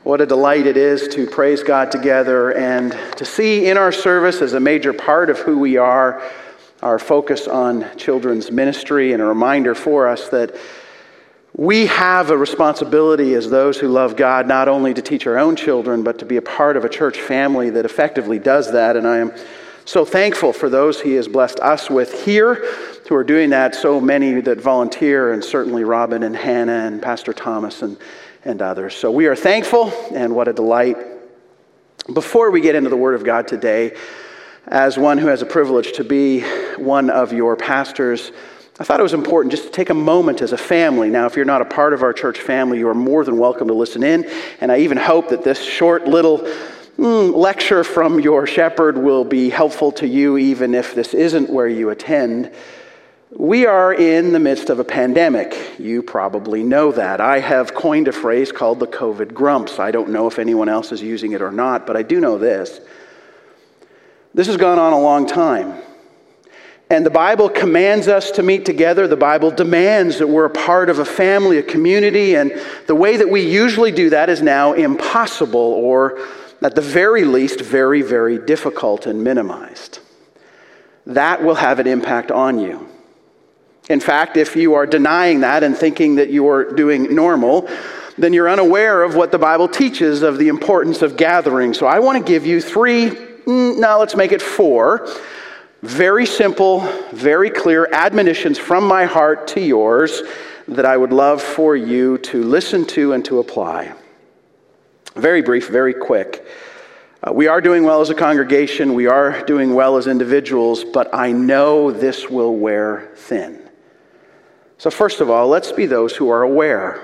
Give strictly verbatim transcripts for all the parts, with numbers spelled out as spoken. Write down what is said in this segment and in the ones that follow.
What a delight it is to praise God together and to see in our service as a major part of who we are, our focus on children's ministry, and a reminder for us that we have a responsibility as those who love God not only to teach our own children, but to be a part of a church family that effectively does that. And I am so thankful for those He has blessed us with here who are doing that, so many that volunteer, and certainly Robin and Hannah and Pastor Thomas and and others. So we are thankful, and what a delight. Before we get into the Word of God today, as one who has a privilege to be one of your pastors, I thought it was important just to take a moment as a family. Now, if you're not a part of our church family, you are more than welcome to listen in, and I even hope that this short little mm, lecture from your shepherd will be helpful to you, even if this isn't where you attend. We are in the midst of a pandemic. You probably know that. I have coined a phrase called the COVID grumps. I don't know if anyone else is using it or not, but I do know this. This has gone on a long time. And the Bible commands us to meet together. The Bible demands that we're a part of a family, a community, and the way that we usually do that is now impossible, or at the very least, very, very difficult and minimized. That will have an impact on you. In fact, if you are denying that and thinking that you are doing normal, then you're unaware of what the Bible teaches of the importance of gathering. So I want to give you three, now let's make it four, very simple, very clear admonitions from my heart to yours that I would love for you to listen to and to apply. Very brief, very quick. Uh, we are doing well as a congregation. We are doing well as individuals, but I know this will wear thin. So first of all, let's be those who are aware.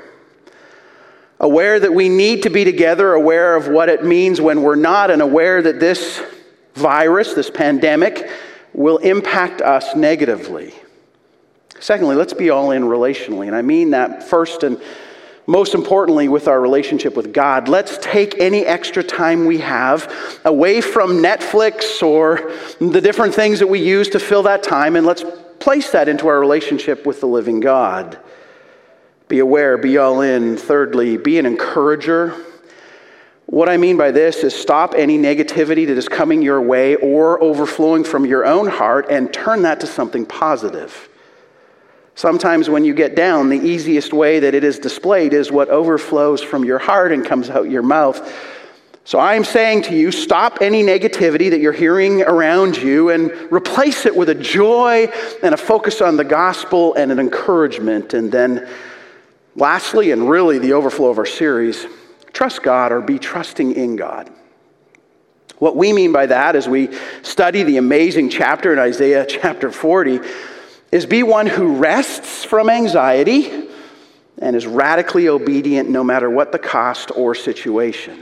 Aware that we need to be together, aware of what it means when we're not, and aware that this virus, this pandemic, will impact us negatively. Secondly, let's be all in relationally, and I mean that first and most importantly with our relationship with God. Let's take any extra time we have away from Netflix or the different things that we use to fill that time, and let's place that into our relationship with the living God. Be aware, be all in. Thirdly, be an encourager. What I mean by this is stop any negativity that is coming your way or overflowing from your own heart and turn that to something positive. Sometimes when you get down, the easiest way that it is displayed is what overflows from your heart and comes out your mouth. So I am saying to you, stop any negativity that you're hearing around you and replace it with a joy and a focus on the gospel and an encouragement. And then lastly, and really the overflow of our series, trust God or be trusting in God. What we mean by that as we study the amazing chapter in Isaiah chapter forty is be one who rests from anxiety and is radically obedient no matter what the cost or situation.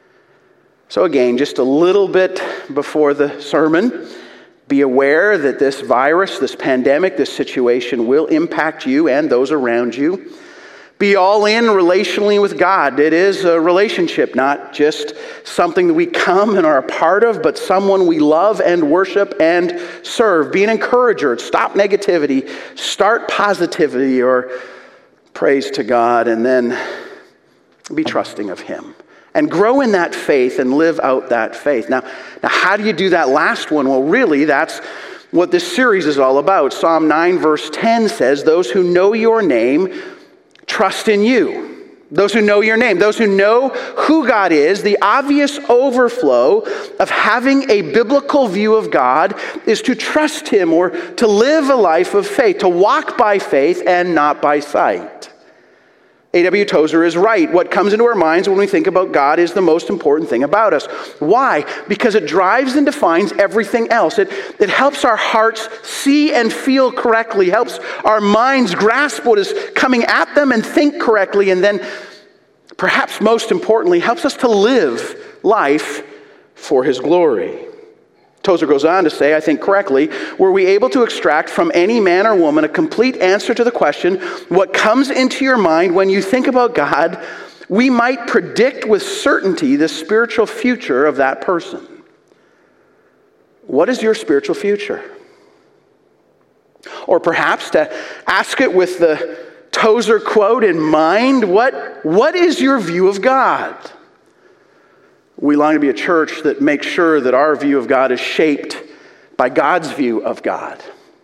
So again, just a little bit before the sermon, be aware that this virus, this pandemic, this situation will impact you and those around you. Be all in relationally with God. It is a relationship, not just something that we come and are a part of, but someone we love and worship and serve. Be an encourager. Stop negativity. Start positivity or praise to God, and then be trusting of Him. And grow in that faith and live out that faith. Now, now, how do you do that last one? Well, really, that's what this series is all about. Psalm nine verse ten says, those who know your name trust in you. Those who know your name, those who know who God is, the obvious overflow of having a biblical view of God is to trust Him or to live a life of faith, to walk by faith and not by sight. A W Tozer is right. What comes into our minds when we think about God is the most important thing about us. Why? Because it drives and defines everything else. It, it helps our hearts see and feel correctly, helps our minds grasp what is coming at them and think correctly, and then, perhaps most importantly, helps us to live life for His glory. Tozer goes on to say, I think correctly, were we able to extract from any man or woman a complete answer to the question, what comes into your mind when you think about God, we might predict with certainty the spiritual future of that person. What is your spiritual future? Or perhaps to ask it with the Tozer quote in mind, what, what is your view of God? We long to be a church that makes sure that our view of God is shaped by God's view of God.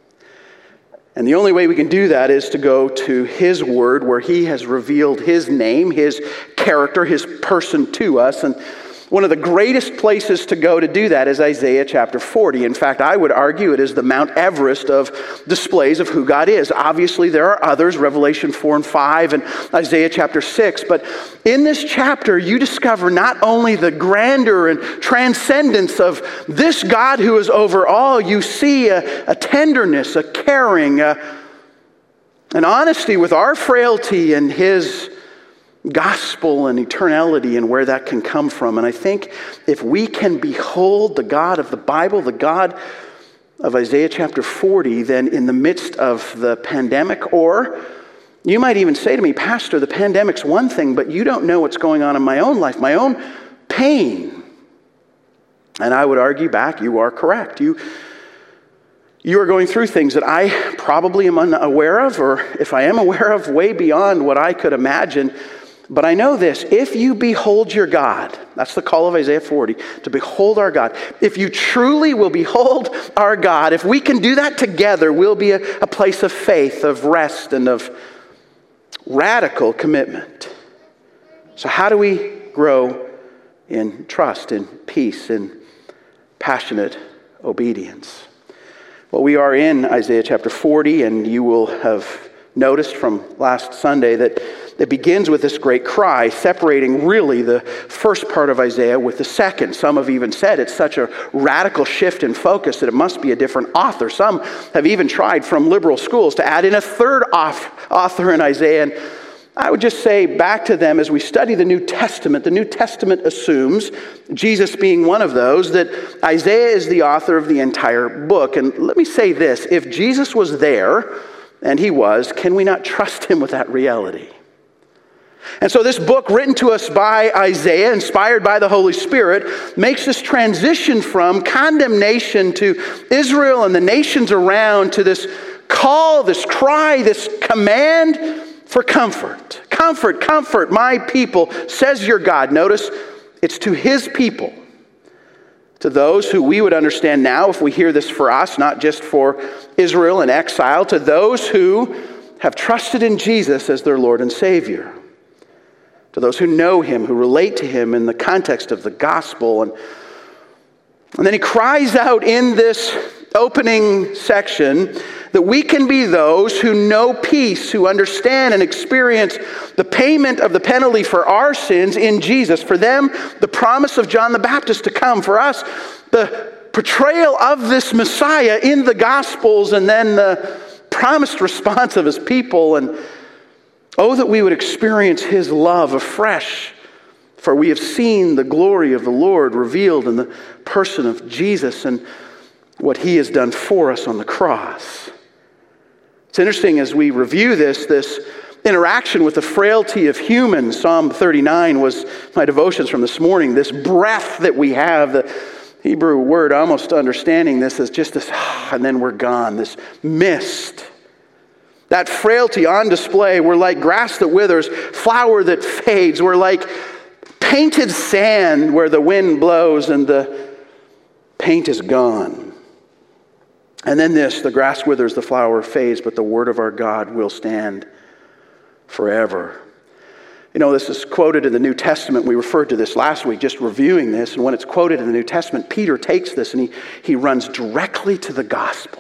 And the only way we can do that is to go to His Word, where He has revealed His name, His character, His person to us. And one of the greatest places to go to do that is Isaiah chapter forty. In fact, I would argue it is the Mount Everest of displays of who God is. Obviously, there are others, Revelation four and five and Isaiah chapter six. But in this chapter, you discover not only the grandeur and transcendence of this God who is over all, you see a, a tenderness, a caring, a, an honesty with our frailty and His gospel and eternality and where that can come from. And I think if we can behold the God of the Bible, the God of Isaiah chapter forty, then in the midst of the pandemic, or you might even say to me, Pastor, the pandemic's one thing, but you don't know what's going on in my own life, my own pain. And I would argue back, you are correct. You You are going through things that I probably am unaware of, or if I am aware of, way beyond what I could imagine. But I know this, if you behold your God, that's the call of Isaiah forty, to behold our God. If you truly will behold our God, if we can do that together, we'll be a, a place of faith, of rest, and of radical commitment. So how do we grow in trust, in peace, in passionate obedience? Well, we are in Isaiah chapter forty, and you will have noticed from last Sunday that it begins with this great cry, separating really the first part of Isaiah with the second. Some have even said it's such a radical shift in focus that it must be a different author. Some have even tried from liberal schools to add in a third author in Isaiah. And I would just say back to them, as we study the New Testament, the New Testament assumes, Jesus being one of those, that Isaiah is the author of the entire book. And let me say this, if Jesus was there, and He was, can we not trust Him with that reality? And so this book, written to us by Isaiah, inspired by the Holy Spirit, makes this transition from condemnation to Israel and the nations around to this call, this cry, this command for comfort. Comfort, comfort, my people, says your God. Notice, it's to His people. To those who we would understand now, if we hear this for us, not just for Israel in exile, to those who have trusted in Jesus as their Lord and Savior. To those who know Him, who relate to Him in the context of the gospel. And, and then He cries out in this opening section that we can be those who know peace, who understand and experience the payment of the penalty for our sins in Jesus. For them, the promise of John the Baptist to come. For us, the portrayal of this Messiah in the Gospels, and then the promised response of His people. And oh, that we would experience His love afresh, for we have seen the glory of the Lord revealed in the person of Jesus and what He has done for us on the cross. It's interesting as we review this, this interaction with the frailty of humans. Psalm thirty-nine was my devotions from this morning. This breath that we have, the Hebrew word almost understanding this as just this, and then we're gone, this mist. That frailty on display. We're like grass that withers, flower that fades. We're like painted sand where the wind blows and the paint is gone. And then this, the grass withers, the flower fades, but the word of our God will stand forever. You know, this is quoted in the New Testament. We referred to this last week, just reviewing this. And when it's quoted in the New Testament, Peter takes this and he, he runs directly to the gospel.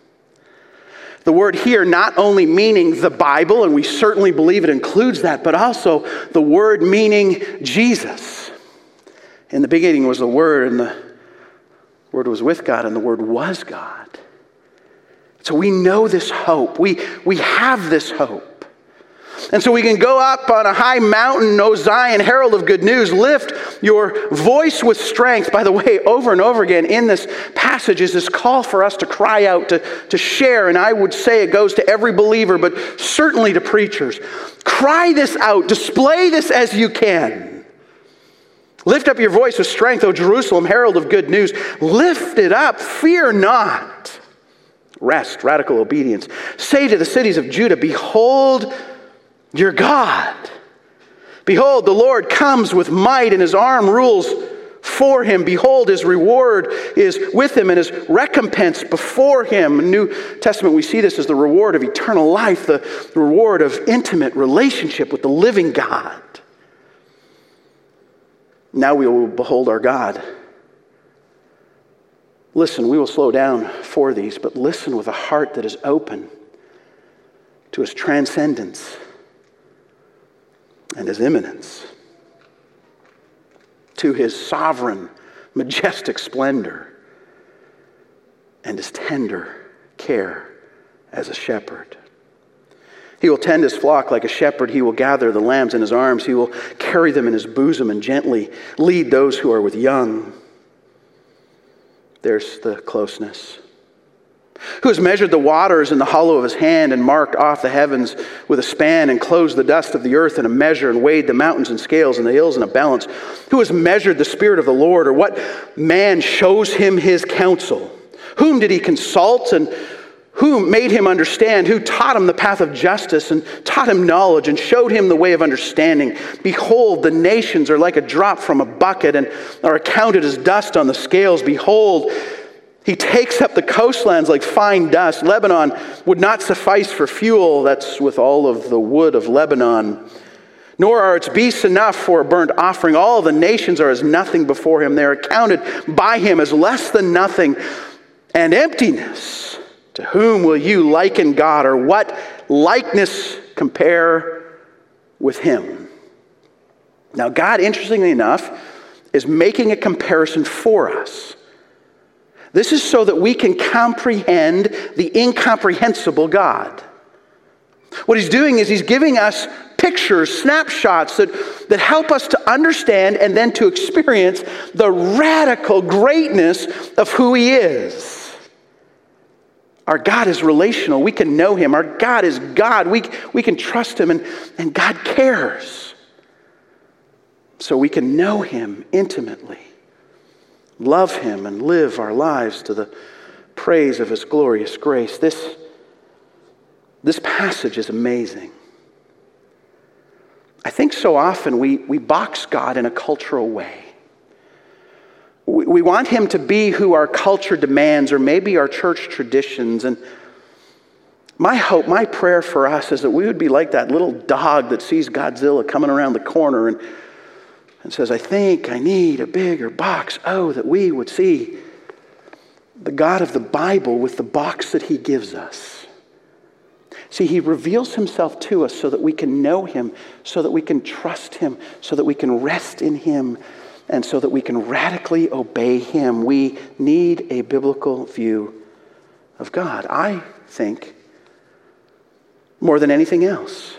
The word here not only meaning the Bible, and we certainly believe it includes that, but also the word meaning Jesus. In the beginning was the Word, and the Word was with God, and the Word was God. So we know this hope. We, we have this hope. And so we can go up on a high mountain, O Zion, herald of good news, lift your voice with strength. By the way, over and over again in this passage is this call for us to cry out, to, to share. And I would say it goes to every believer, but certainly to preachers. Cry this out. Display this as you can. Lift up your voice with strength, O Jerusalem, herald of good news. Lift it up. Fear not. Rest, radical obedience. Say to the cities of Judah, behold your God. Behold, the Lord comes with might, and His arm rules for him. Behold, his reward is with him and his recompense before him. In the New Testament, we see this as the reward of eternal life, the reward of intimate relationship with the living God. Now we will behold our God. Listen, we will slow down for these, but listen with a heart that is open to his transcendence and his immanence, to his sovereign, majestic splendor and his tender care as a shepherd. He will tend his flock like a shepherd. He will gather the lambs in his arms. He will carry them in his bosom and gently lead those who are with young. There's the closeness. Who has measured the waters in the hollow of his hand and marked off the heavens with a span and closed the dust of the earth in a measure and weighed the mountains in scales and the hills in a balance? Who has measured the Spirit of the Lord, or what man shows him his counsel? Whom did he consult, and who made him understand? Who taught him the path of justice and taught him knowledge and showed him the way of understanding? Behold, the nations are like a drop from a bucket and are accounted as dust on the scales. Behold, he takes up the coastlands like fine dust. Lebanon would not suffice for fuel. That's with all of the wood of Lebanon. Nor are its beasts enough for a burnt offering. All the nations are as nothing before him. They are accounted by him as less than nothing and emptiness. To whom will you liken God, or what likeness compare with him? Now, God, interestingly enough, is making a comparison for us. This is so that we can comprehend the incomprehensible God. What he's doing is he's giving us pictures, snapshots that, that help us to understand and then to experience the radical greatness of who he is. Our God is relational. We can know him. Our God is God. We, we can trust him, and, and God cares. So we can know him intimately, love him, and live our lives to the praise of his glorious grace. This, this passage is amazing. I think so often we, we box God in a cultural way. We, we want him to be who our culture demands, or maybe our church traditions. And my hope, my prayer for us is that we would be like that little dog that sees Godzilla coming around the corner and, and says, I think I need a bigger box. Oh, that we would see the God of the Bible with the box that he gives us. See, he reveals himself to us so that we can know him, so that we can trust him, so that we can rest in him, and so that we can radically obey him. We need a biblical view of God, I think, more than anything else.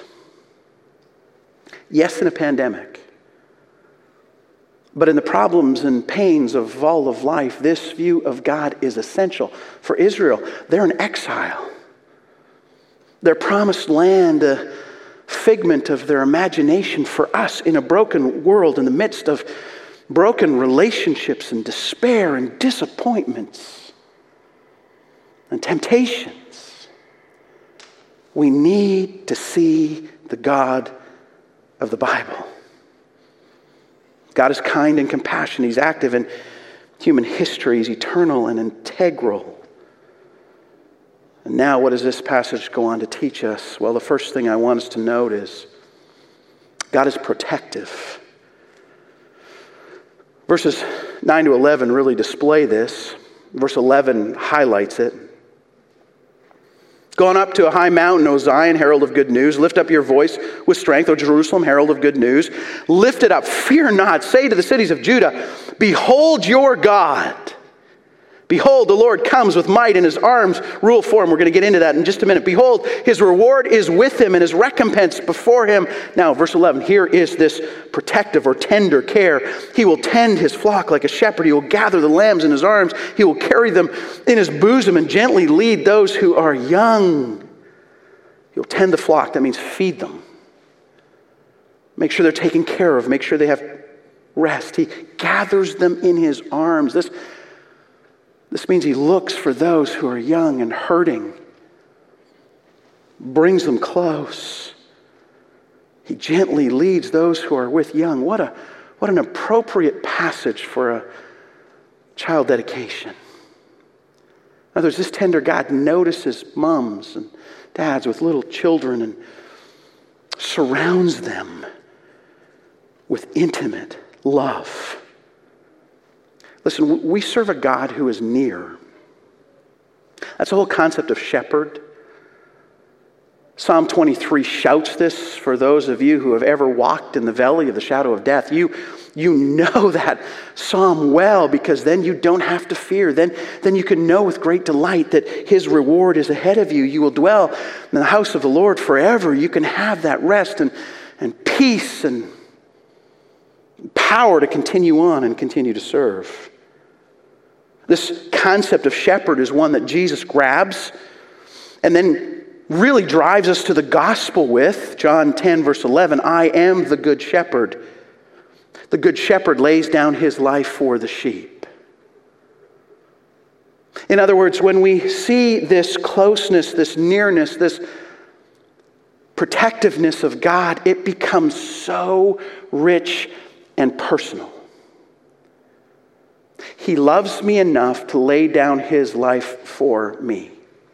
Yes, in a pandemic. But in the problems and pains of all of life, this view of God is essential. For Israel, they're in exile. Their promised land, a figment of their imagination. For us, in a broken world, in the midst of broken relationships and despair and disappointments and temptations, we need to see the God of the Bible. God is kind and compassionate. He's active in human history. He's eternal and integral. And now, what does this passage go on to teach us? Well, the first thing I want us to note is God is protective. Verses nine to eleven really display this. Verse eleven highlights it. Gone up to a high mountain, O Zion, herald of good news. Lift up your voice with strength, O Jerusalem, herald of good news. Lift it up, fear not. Say to the cities of Judah, behold your God. Behold, the Lord comes with might, and his arms rule for him. We're going to get into that in just a minute. Behold, his reward is with him, and his recompense before him. Now, verse eleven, here is this protective or tender care. He will tend his flock like a shepherd. He will gather the lambs in his arms. He will carry them in his bosom and gently lead those who are young. He'll tend the flock. That means feed them. Make sure they're taken care of. Make sure they have rest. He gathers them in his arms. This This means he looks for those who are young and hurting, brings them close. He gently leads those who are with young. What a, What an appropriate passage for a child dedication. In other words, this tender God notices moms and dads with little children and surrounds them with intimate love. Listen, we serve a God who is near. That's the whole concept of shepherd. Psalm twenty-three shouts this for those of you who have ever walked in the valley of the shadow of death. You, you know that psalm well, because then you don't have to fear. Then, then you can know with great delight that his reward is ahead of you. You will dwell in the house of the Lord forever. You can have that rest and, and peace and power to continue on and continue to serve. This concept of shepherd is one that Jesus grabs and then really drives us to the gospel with. John ten, verse eleven, I am the good shepherd. The good shepherd lays down his life for the sheep. In other words, when we see this closeness, this nearness, this protectiveness of God, it becomes so rich and personal. He loves me enough to lay down his life for me.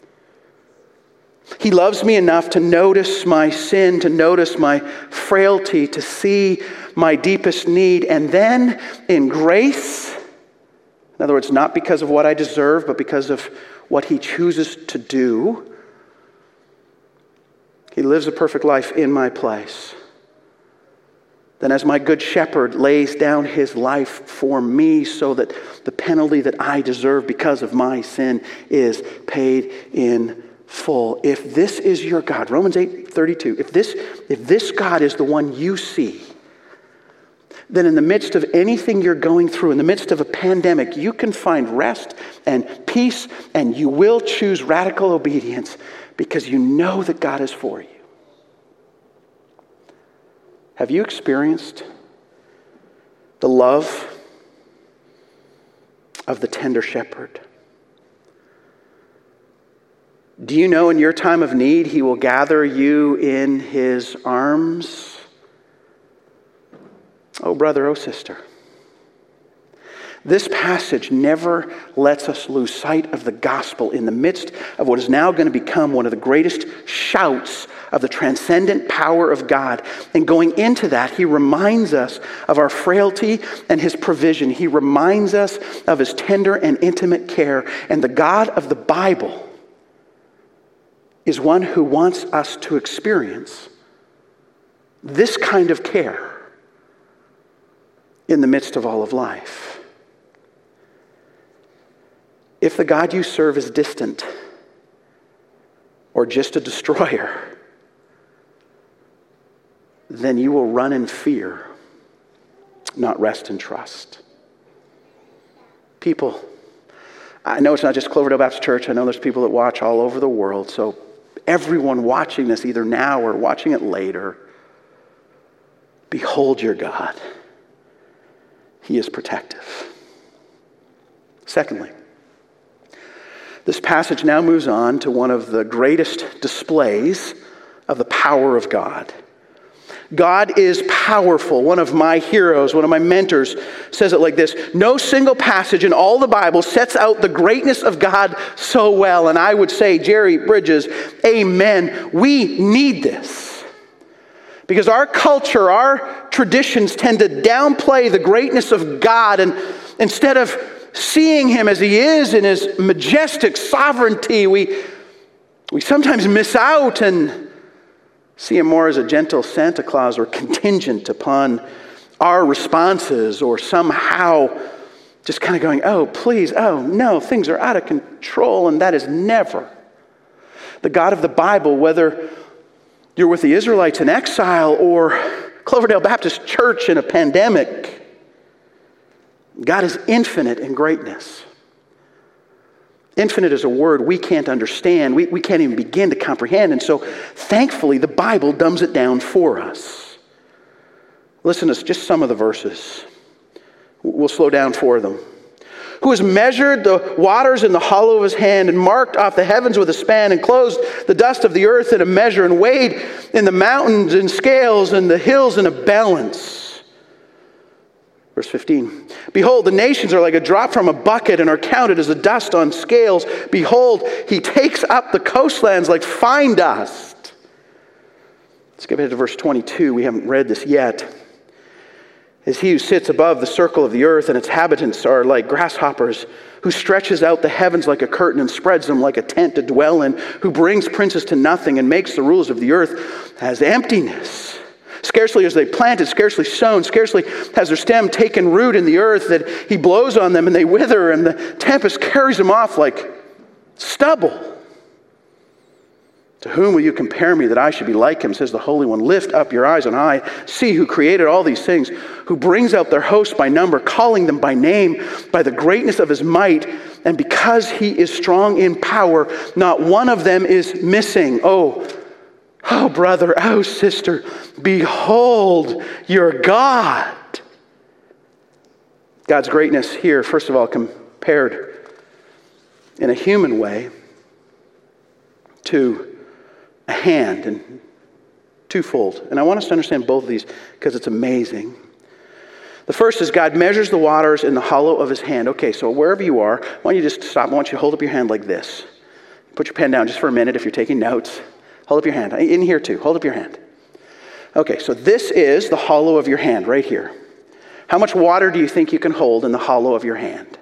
He loves me enough to notice my sin, to notice my frailty, to see my deepest need, and then in grace, in other words, not because of what I deserve, but because of what he chooses to do, he lives a perfect life in my place. Then as my good shepherd lays down his life for me so that the penalty that I deserve because of my sin is paid in full. If this is your God, Romans eight thirty-two, if this, if this God is the one you see, then in the midst of anything you're going through, in the midst of a pandemic, you can find rest and peace, and you will choose radical obedience because you know that God is for you. Have you experienced the love of the tender shepherd? Do you know in your time of need, he will gather you in his arms? Oh, brother, oh, sister. This passage never lets us lose sight of the gospel in the midst of what is now going to become one of the greatest shouts of the transcendent power of God. And going into that, he reminds us of our frailty and his provision. He reminds us of his tender and intimate care. And the God of the Bible is one who wants us to experience this kind of care in the midst of all of life. If the God you serve is distant or just a destroyer, then you will run in fear, not rest in trust. People, I know it's not just Cloverdale Baptist Church. I know there's people that watch all over the world. So everyone watching this, either now or watching it later, behold your God. He is protective. Secondly, this passage now moves on to one of the greatest displays of the power of God. God is powerful. One of my heroes, one of my mentors says it like this: no single passage in all the Bible sets out the greatness of God so well. And I would say, Jerry Bridges, amen. We need this. Because our culture, our traditions tend to downplay the greatness of God, and instead of seeing him as he is in his majestic sovereignty, we, we sometimes miss out and see him more as a gentle Santa Claus or contingent upon our responses, or somehow just kind of going, oh, please, oh, no, things are out of control. And that is never the God of the Bible, whether you're with the Israelites in exile or Cloverdale Baptist Church in a pandemic. God is infinite in greatness. Infinite is a word we can't understand. We, we can't even begin to comprehend. And so, thankfully, the Bible dumbs it down for us. Listen to just some of the verses. We'll slow down for them. Who has measured the waters in the hollow of his hand, and marked off the heavens with a span, and closed the dust of the earth in a measure, and weighed in the mountains in scales and the hills in a balance. Verse fifteen, behold, the nations are like a drop from a bucket and are counted as the dust on scales. Behold, he takes up the coastlands like fine dust. Let's get ahead to verse twenty-two. We haven't read this yet. As he who sits above the circle of the earth and its inhabitants are like grasshoppers, who stretches out the heavens like a curtain and spreads them like a tent to dwell in, who brings princes to nothing and makes the rulers of the earth as emptiness. Scarcely as they planted, scarcely sown, scarcely has their stem taken root in the earth, that he blows on them and they wither, and the tempest carries them off like stubble. To whom will you compare me that I should be like him, says the Holy One. Lift up your eyes on high. See who created all these things, who brings out their hosts by number, calling them by name, by the greatness of his might. And because he is strong in power, not one of them is missing. Oh, oh, brother, oh, sister, behold your God. God's greatness here, first of all, compared in a human way to a hand, and twofold. And I want us to understand both of these because it's amazing. The first is God measures the waters in the hollow of his hand. Okay, so wherever you are, why don't you just stop? I want you to hold up your hand like this. Put your pen down just for a minute if you're taking notes. Hold up your hand. In here too, hold up your hand. Okay, so this is the hollow of your hand right here. How much water do you think you can hold in the hollow of your hand?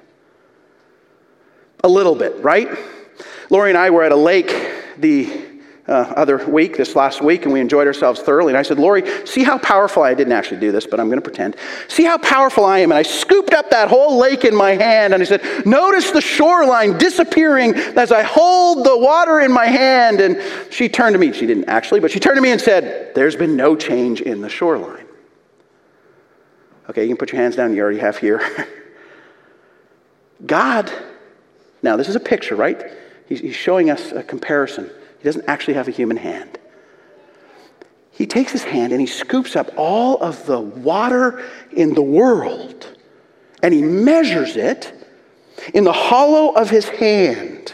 A little bit, right? Lori and I were at a lake the Uh, other week, this last week, and we enjoyed ourselves thoroughly. And I said, Lori, see how powerful I, I didn't actually do this, but I'm going to pretend. See how powerful I am. And I scooped up that whole lake in my hand, and I said, notice the shoreline disappearing as I hold the water in my hand. And she turned to me. She didn't actually, but she turned to me and said, there's been no change in the shoreline. Okay, you can put your hands down. You already have here. God, now this is a picture, right? He's, he's showing us a comparison. He doesn't actually have a human hand. He takes his hand and he scoops up all of the water in the world and he measures it in the hollow of his hand.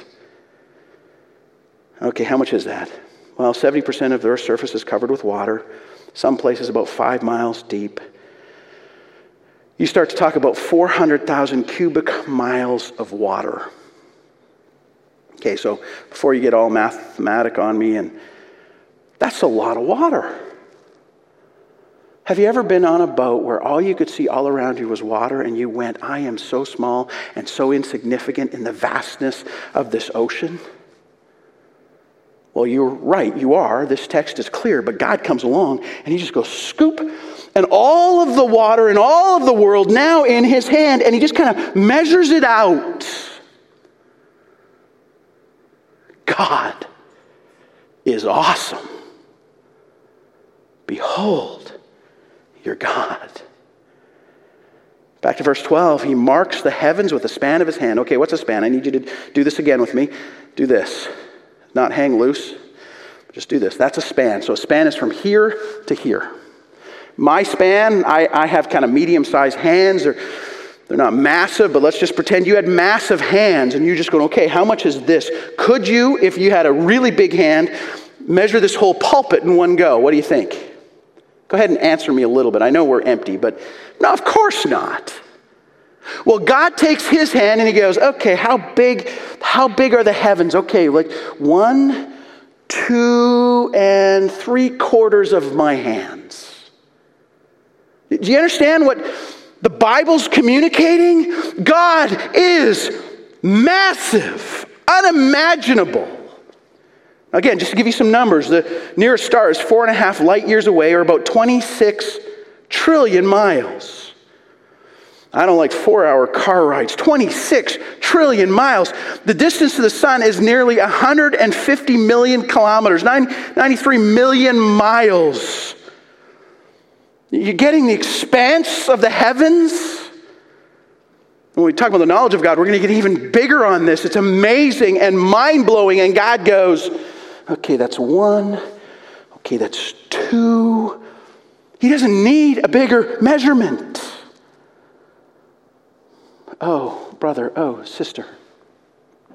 Okay, how much is that? Well, seventy percent of the Earth's surface is covered with water. Some places about five miles deep. You start to talk about four hundred thousand cubic miles of water. Okay, so before you get all mathematic on me, and that's a lot of water. Have you ever been on a boat where all you could see all around you was water and you went, I am so small and so insignificant in the vastness of this ocean? Well, you're right, you are. This text is clear, but God comes along and he just goes scoop, and all of the water in all of the world now in his hand, and he just kind of measures it out. God is awesome. Behold your God. Back to verse twelve. He marks the heavens with the span of his hand. Okay, what's a span? I need you to do this again with me. Do this. Not hang loose. Just do this. That's a span. So a span is from here to here. My span, I, I have kind of medium-sized hands. They're, they're not massive, but let's just pretend you had massive hands and you're just going, okay, how much is this? Could you, if you had a really big hand, measure this whole pulpit in one go? What do you think? Go ahead and answer me a little bit. I know we're empty, but no, of course not. Well, God takes his hand and he goes, okay, how big, how big are the heavens? Okay, like one, two, and three quarters of my hands. Do you understand what the Bible's communicating? God is massive, unimaginable. Again, just to give you some numbers, the nearest star is four and a half light years away, or about twenty-six trillion miles. I don't like four-hour car rides. twenty-six trillion miles. The distance to the sun is nearly one hundred fifty million kilometers, ninety-three million miles. You're getting the expanse of the heavens. When we talk about the knowledge of God, we're going to get even bigger on this. It's amazing and mind-blowing. And God goes, okay, that's one. Okay, that's two. He doesn't need a bigger measurement. Oh, brother, oh, sister.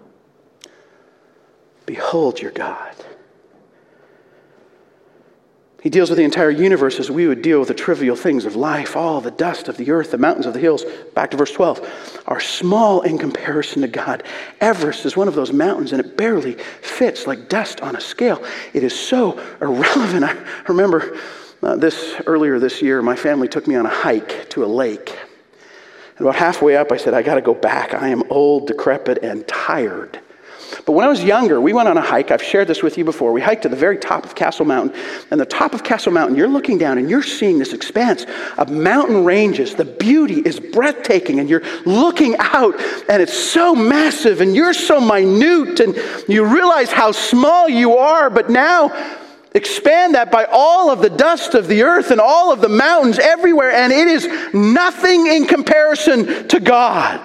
Behold your God. He deals with the entire universe as we would deal with the trivial things of life. All the dust of the earth, the mountains of the hills. Back to verse twelve. Are small in comparison to God. Everest is one of those mountains, and it barely fits like dust on a scale. It is so irrelevant. I remember uh, this earlier this year, my family took me on a hike to a lake. And about halfway up, I said, I got to go back. I am old, decrepit, and tired. But when I was younger, we went on a hike. I've shared this with you before. We hiked to the very top of Castle Mountain. And the top of Castle Mountain, you're looking down and you're seeing this expanse of mountain ranges. The beauty is breathtaking. And you're looking out and it's so massive and you're so minute. And you realize how small you are. But now expand that by all of the dust of the earth and all of the mountains everywhere. And it is nothing in comparison to God.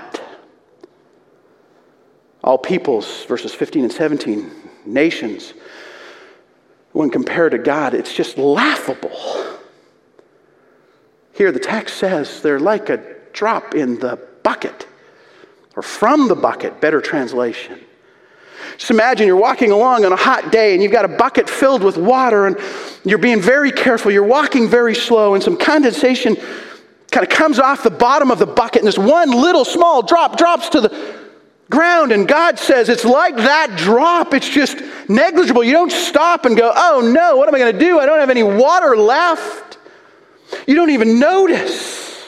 All peoples, verses fifteen and seventeen, nations, when compared to God, it's just laughable. Here the text says they're like a drop in the bucket, or from the bucket, better translation. Just imagine you're walking along on a hot day and you've got a bucket filled with water and you're being very careful. You're walking very slow and some condensation kind of comes off the bottom of the bucket and this one little small drop drops to the ground, and God says it's like that drop. It's just negligible. You don't stop and go, oh no, what am I going to do? I don't have any water left. You don't even notice.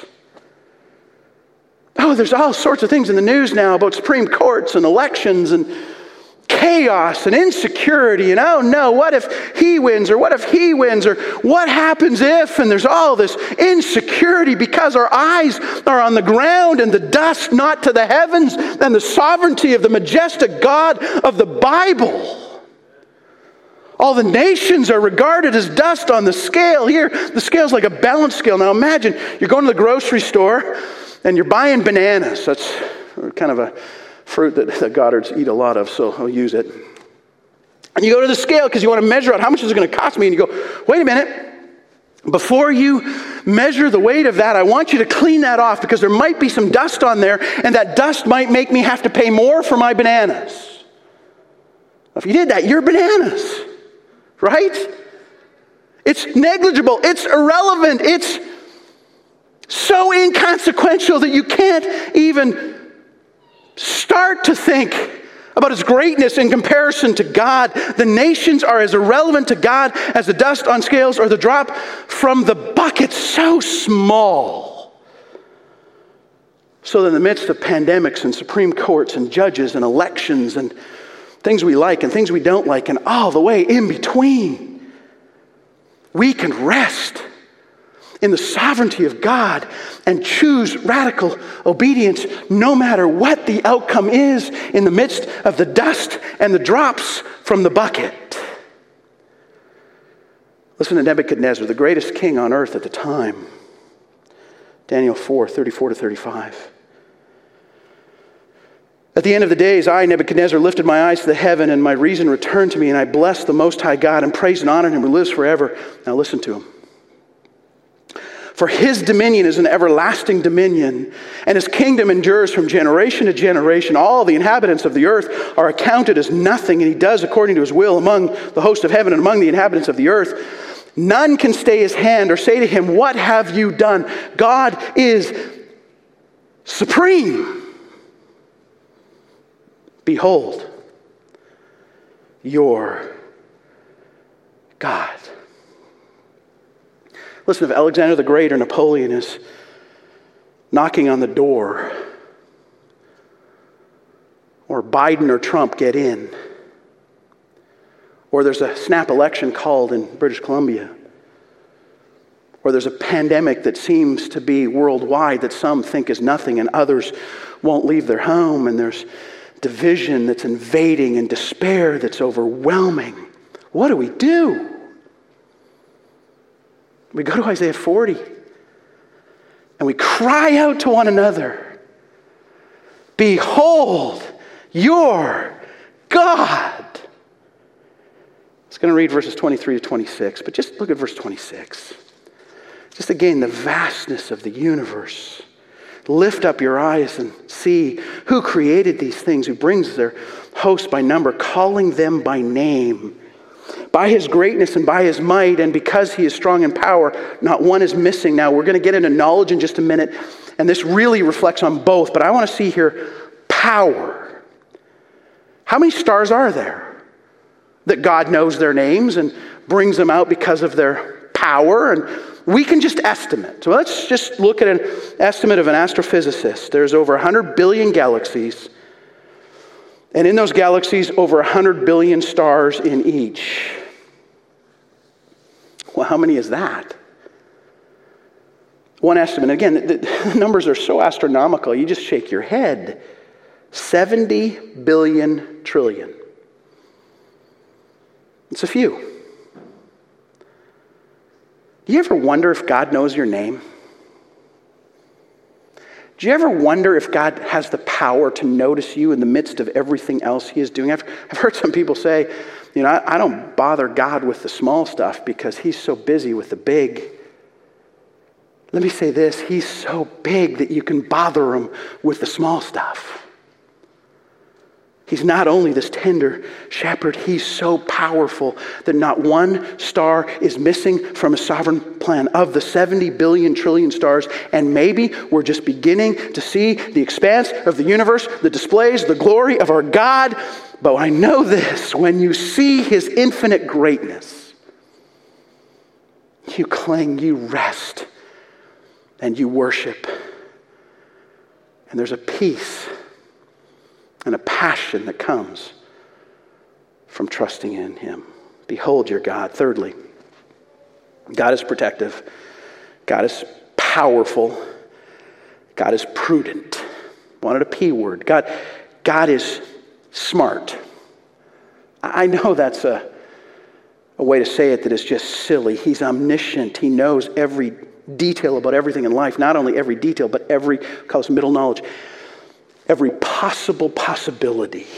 Oh, there's all sorts of things in the news now about Supreme Courts and elections and chaos and insecurity, and oh no, what if he wins, or what if he wins, or what happens if, and there's all this insecurity because our eyes are on the ground and the dust, not to the heavens and the sovereignty of the majestic God of the Bible. All the nations are regarded as dust on the scale. Here, the scale's like a balance scale. Now imagine you're going to the grocery store and you're buying bananas. That's kind of a fruit that the Goddards eat a lot of, so I'll use it. And you go to the scale because you want to measure out how much is it going to cost me, and you go, wait a minute. Before you measure the weight of that, I want you to clean that off because there might be some dust on there, and that dust might make me have to pay more for my bananas. If you did that, you're bananas, right? It's negligible. It's irrelevant. It's so inconsequential that you can't even start to think about its greatness in comparison to God. The nations are as irrelevant to God as the dust on scales or the drop from the bucket. So small. So that in the midst of pandemics and Supreme Courts and judges and elections and things we like and things we don't like and all the way in between, we can rest in the sovereignty of God and choose radical obedience no matter what the outcome is in the midst of the dust and the drops from the bucket. Listen to Nebuchadnezzar, the greatest king on earth at the time. Daniel four, thirty-four to thirty-five. At the end of the days, I, Nebuchadnezzar, lifted my eyes to the heaven, and my reason returned to me, and I blessed the Most High God and praised and honored him who lives forever. Now listen to him. For his dominion is an everlasting dominion, and his kingdom endures from generation to generation. All the inhabitants of the earth are accounted as nothing, and he does according to his will among the host of heaven and among the inhabitants of the earth. None can stay his hand or say to him, what have you done? God is supreme. Behold, your God. Listen, if Alexander the Great or Napoleon is knocking on the door, or Biden or Trump get in, or there's a snap election called in British Columbia, or there's a pandemic that seems to be worldwide that some think is nothing and others won't leave their home, and there's division that's invading and despair that's overwhelming, what do we do? We go to Isaiah forty and we cry out to one another, behold your God. I was going to read verses twenty-three to twenty-six, but just look at verse twenty-six. Just again, the vastness of the universe. Lift up your eyes and see who created these things, who brings their host by number, calling them by name. By his greatness and by his might, and because he is strong in power, not one is missing. Now, we're going to get into knowledge in just a minute, and this really reflects on both, but I want to see here power. How many stars are there that God knows their names and brings them out because of their power? And we can just estimate. So let's just look at an estimate of an astrophysicist. There's over one hundred billion galaxies. And in those galaxies, over one hundred billion stars in each. Well, how many is that? One estimate. Again, the, the numbers are so astronomical, you just shake your head. seventy billion trillion. It's a few. Do you ever wonder if God knows your name? Do you ever wonder if God has the power to notice you in the midst of everything else he is doing? I've, I've heard some people say, you know, I, I don't bother God with the small stuff because he's so busy with the big. Let me say this, he's so big that you can bother him with the small stuff. He's not only this tender shepherd, he's so powerful that not one star is missing from a sovereign plan. Of the seventy billion trillion stars, and maybe we're just beginning to see the expanse of the universe that displays the glory of our God. But I know this, when you see his infinite greatness, you cling, you rest, and you worship. And there's a peace and a passion that comes from trusting in him. Behold your God. Thirdly, God is protective. God is powerful. God is prudent. Wanted a P word. God, God is smart. I know that's a, a way to say it that is just silly. He's omniscient. He knows every detail about everything in life. Not only every detail, but every, call this middle knowledge. Every possible possibility.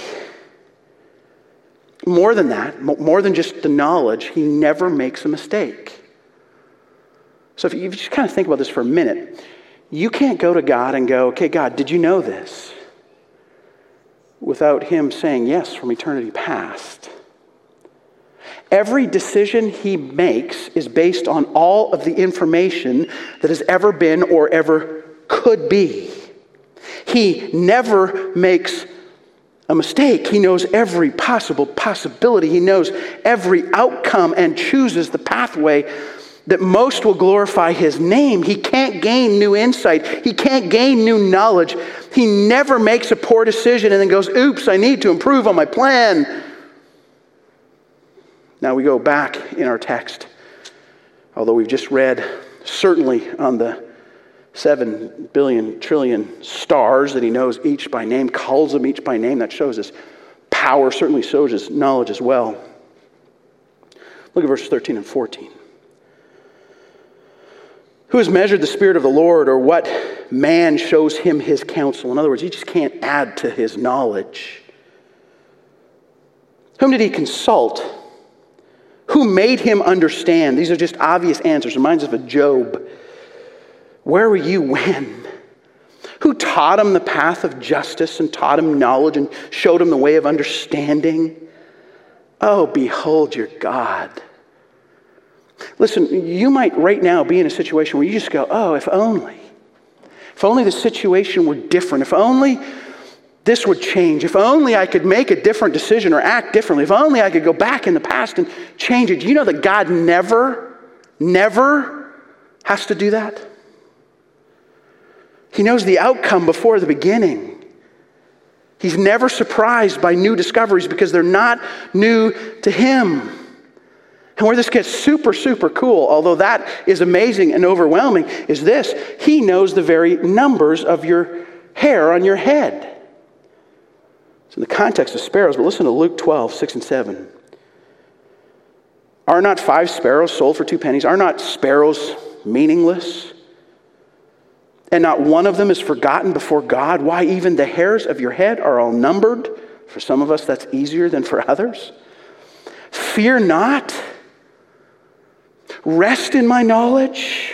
More than that, more than just the knowledge, he never makes a mistake. So if you just kind of think about this for a minute, you can't go to God and go, okay, God, did you know this? Without him saying yes from eternity past. Every decision he makes is based on all of the information that has ever been or ever could be. He never makes a mistake. He knows every possible possibility. He knows every outcome and chooses the pathway that most will glorify his name. He can't gain new insight. He can't gain new knowledge. He never makes a poor decision and then goes, oops, I need to improve on my plan. Now we go back in our text, although we've just read certainly on the seven billion trillion stars that he knows each by name, calls them each by name. That shows his power, certainly shows his knowledge as well. Look at verses thirteen and fourteen. Who has measured the Spirit of the Lord, or what man shows him his counsel? In other words, you just can't add to his knowledge. Whom did he consult? Who made him understand? These are just obvious answers. Reminds us of Job. Where were you when? Who taught him the path of justice and taught him knowledge and showed him the way of understanding? Oh, behold your God. Listen, you might right now be in a situation where you just go, oh, if only. If only the situation were different. If only this would change. If only I could make a different decision or act differently. If only I could go back in the past and change it. Do you know that God never, never has to do that? He knows the outcome before the beginning. He's never surprised by new discoveries because they're not new to him. And where this gets super, super cool, although that is amazing and overwhelming, is this. He knows the very numbers of your hair on your head. It's in the context of sparrows, but listen to Luke twelve, six and seven. Are not five sparrows sold for two pennies? Are not sparrows meaningless? And not one of them is forgotten before God? Why, even the hairs of your head are all numbered. For some of us, that's easier than for others. Fear not. Rest in my knowledge.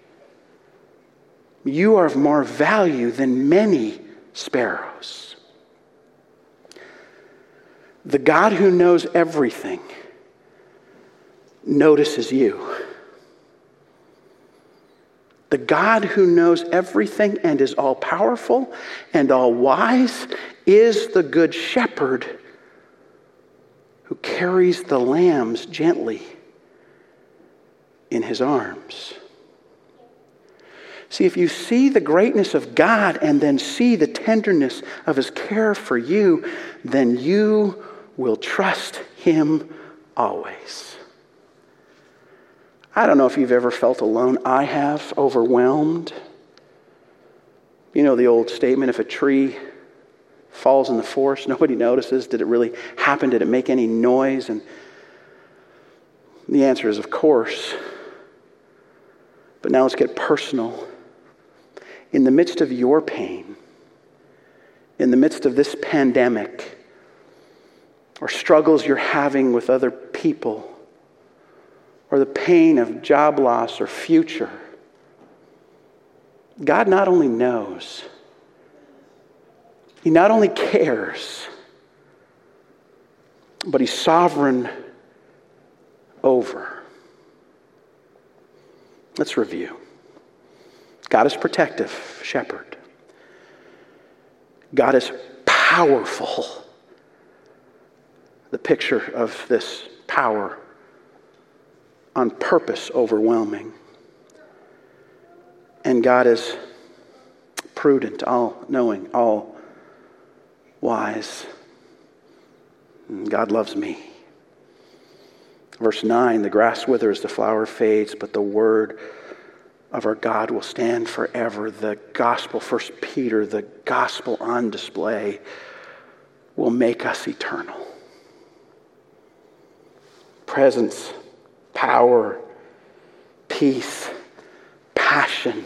You are of more value than many sparrows. The God who knows everything notices you. The God who knows everything and is all-powerful and all-wise is the good shepherd who carries the lambs gently in his arms. See, if you see the greatness of God and then see the tenderness of his care for you, then you will trust him always. I don't know if you've ever felt alone. I have, overwhelmed. You know the old statement, if a tree falls in the forest, nobody notices. Did it really happen? Did it make any noise? And the answer is, of course. But now let's get personal. In the midst of your pain, in the midst of this pandemic, or struggles you're having with other people, or the pain of job loss or future, God not only knows, he not only cares, but he's sovereign over. Let's review. God is protective shepherd. God is powerful. The picture of this power on purpose overwhelming. And God is prudent, all-knowing, all-wise. And God loves me. Verse nine, the grass withers, the flower fades, but the word of our God will stand forever. The gospel, First Peter, the gospel on display will make us eternal. Presence, power, peace, passion.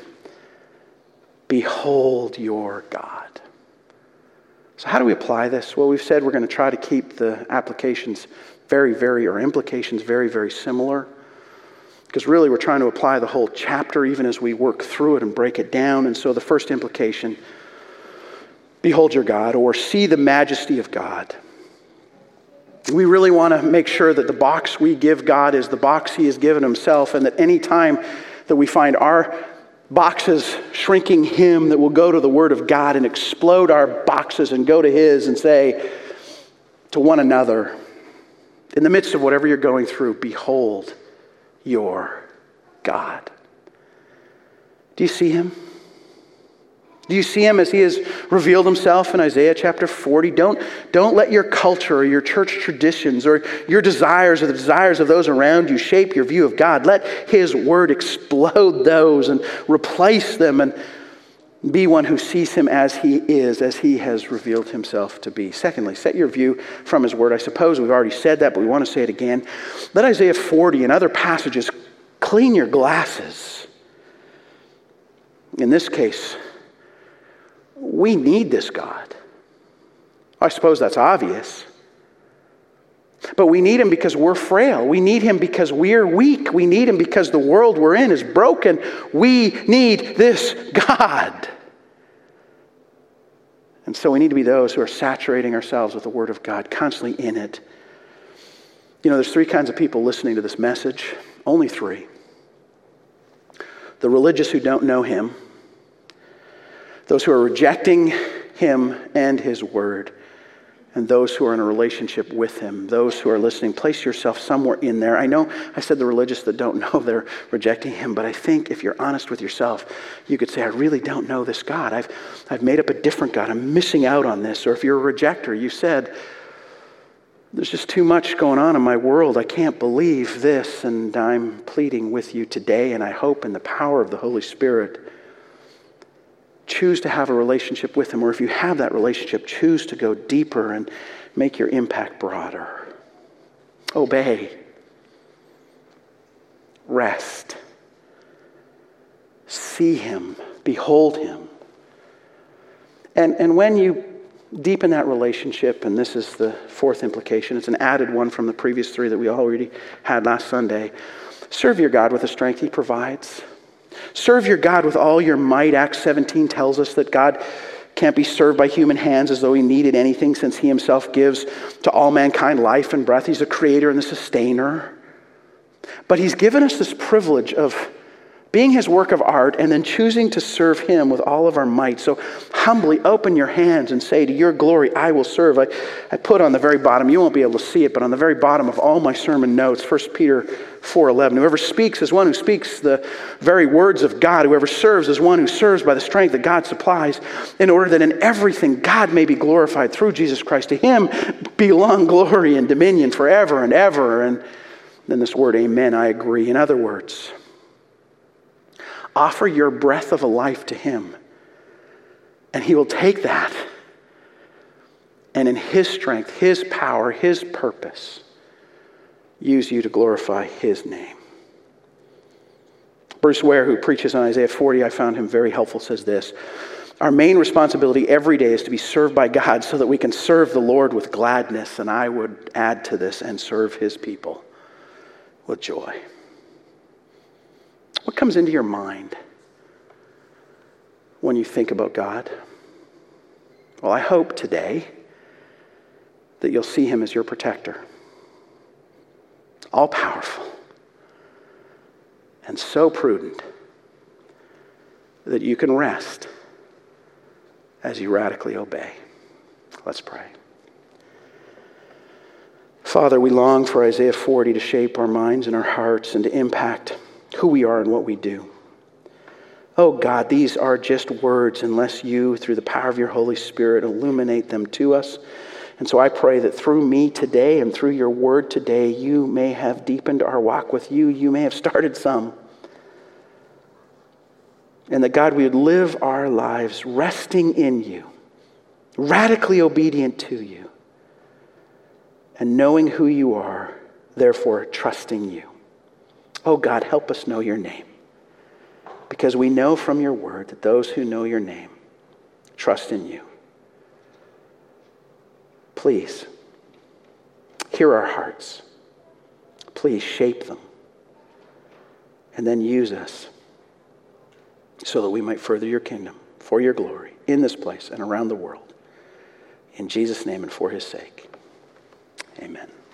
Behold your God. So how do we apply this? Well, we've said we're going to try to keep the applications very, very, or implications very, very similar. Because really we're trying to apply the whole chapter even as we work through it and break it down. And so the first implication, behold your God, or see the majesty of God. We really want to make sure that the box we give God is the box he has given himself, and that any time that we find our boxes shrinking him, that we'll go to the Word of God and explode our boxes and go to his and say to one another, in the midst of whatever you're going through, behold your God. Do you see him? Do you see him as he has revealed himself in Isaiah chapter forty? Don't, don't let your culture or your church traditions or your desires or the desires of those around you shape your view of God. Let his word explode those and replace them and be one who sees him as he is, as he has revealed himself to be. Secondly, set your view from his word. I suppose we've already said that, but we want to say it again. Let Isaiah forty and other passages clean your glasses. In this case, we need this God. I suppose that's obvious. But we need him because we're frail. We need him because we're weak. We need him because the world we're in is broken. We need this God. And so we need to be those who are saturating ourselves with the Word of God, constantly in it. You know, there's three kinds of people listening to this message. Only three. The religious who don't know him. Those who are rejecting him and his word, and those who are in a relationship with him, those who are listening. Place yourself somewhere in there. I know I said the religious that don't know they're rejecting him, but I think if you're honest with yourself, you could say, I really don't know this God. I've, I've made up a different God. I'm missing out on this. Or if you're a rejecter, you said, there's just too much going on in my world. I can't believe this, and I'm pleading with you today, and I hope in the power of the Holy Spirit, choose to have a relationship with him, or if you have that relationship, choose to go deeper and make your impact broader. Obey. Rest. See him. Behold him. And, and when you deepen that relationship, and this is the fourth implication, it's an added one from the previous three that we already had last Sunday, serve your God with the strength he provides. Serve your God with all your might. Acts seventeen tells us that God can't be served by human hands as though he needed anything, since he himself gives to all mankind life and breath. He's the creator and the sustainer. But he's given us this privilege of being his work of art and then choosing to serve him with all of our might. So humbly open your hands and say, to your glory, I will serve. I, I put on the very bottom, you won't be able to see it, but on the very bottom of all my sermon notes, First Peter four eleven, whoever speaks is one who speaks the very words of God. Whoever serves is one who serves by the strength that God supplies, in order that in everything God may be glorified through Jesus Christ. To him belong glory and dominion forever and ever. And then this word, amen, I agree. In other words, offer your breath of a life to him, and he will take that, and in his strength, his power, his purpose, use you to glorify his name. Bruce Ware, who preaches on Isaiah forty, I found him very helpful, says this: our main responsibility every day is to be served by God so that we can serve the Lord with gladness, and I would add to this, and serve his people with joy. What comes into your mind when you think about God? Well, I hope today that you'll see him as your protector, all-powerful, and so prudent that you can rest as you radically obey. Let's pray. Father, we long for Isaiah forty to shape our minds and our hearts and to impact who we are and what we do. Oh God, these are just words unless you, through the power of your Holy Spirit, illuminate them to us. And so I pray that through me today and through your word today, you may have deepened our walk with you. You may have started some. And that God, we would live our lives resting in you, radically obedient to you, and knowing who you are, therefore trusting you. Oh God, help us know your name, because we know from your word that those who know your name trust in you. Please, hear our hearts. Please shape them. And then use us so that we might further your kingdom for your glory in this place and around the world. In Jesus' name and for his sake. Amen.